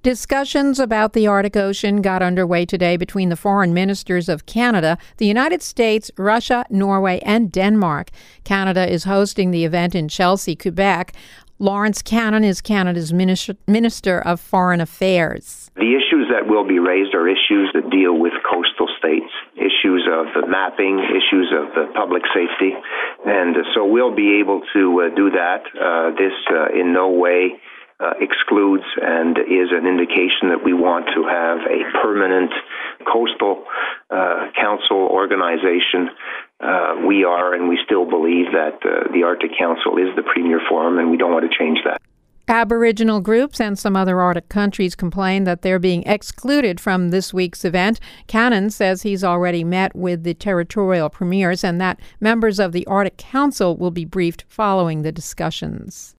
Discussions about the Arctic Ocean got underway today between the foreign ministers of Canada, the United States, Russia, Norway, and Denmark. Canada is hosting the event in Chelsea, Quebec. Lawrence Cannon is Canada's Minister of Foreign Affairs. The issues that will be raised are issues that deal with coastal states, issues of the mapping, issues of the public safety. And so we'll be able to do that. This in no way excludes and is an indication that we want to have a permanent coastal council organization. We are, and we still believe that the Arctic Council is the premier forum, and we don't want to change that. Aboriginal groups and some other Arctic countries complain that they're being excluded from this week's event. Cannon says he's already met with the territorial premiers and that members of the Arctic Council will be briefed following the discussions.